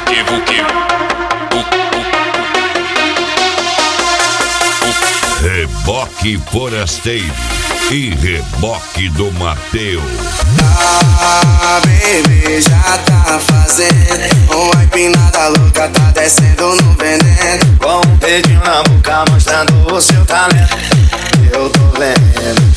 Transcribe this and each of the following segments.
Reboque Forasteiro e Reboque do Mateus. Ah, bebê, já tá fazendo uma empinada louca, tá descendo no veneno. Com um dedinho na boca mostrando o seu talento. Eu tô vendo,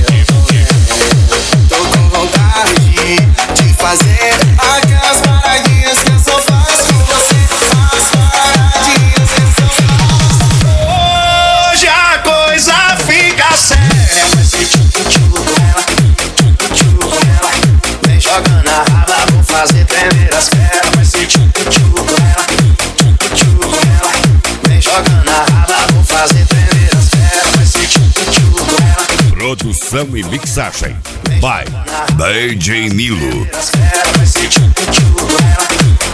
tô com vontade de fazer aquelas paradinhas que eu só faço com você. As paradinhas que eu só faço. hoje a coisa fica séria. Vai ser tchucu-tchucu com ela, vem jogando a raba, vou fazer tremer as pernas. Vai ser tchucu-tchucu com ela, vem jogando a raba, vou fazer tremer as pernas. Vai ser tchucu-tchucu com ela. Produção e mixagem by DJ Nilo. Vai ser tchucu-tchucu com ela,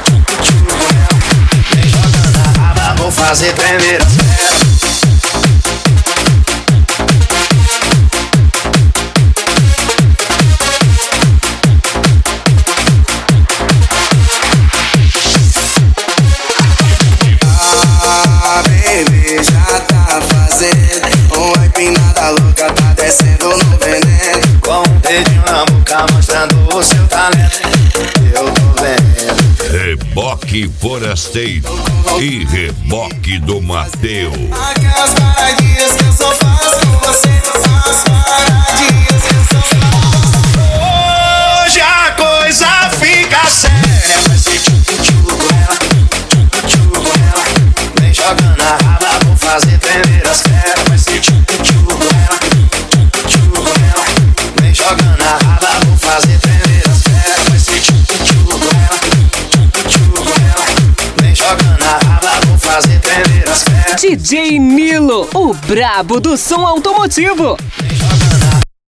vem jogando a raba, vou fazer tremer as pernas. Uma empinada louca, tá descendo no veneno. Com um dedinho na boca mostrando o seu talento. Eu tô vendo. Reboque Forasteiro e Reboque do Mateus. Aquelas paradinhas que eu só faço com você. As paradinhas que eu só faço. Hoje a coisa fica séria. Vai ser tchucu-tchucu com ela, vem jogando a raba, vou fazer tremer as pernas. Vai ser tchucu-tchucu com ela, vem jogando a raba, vou fazer tremer as pernas. Vai ser tchucu-tchucu com ela, vem jogando a raba, vou fazer tremer as pernas. DJ Nilo, o brabo do som automotivo.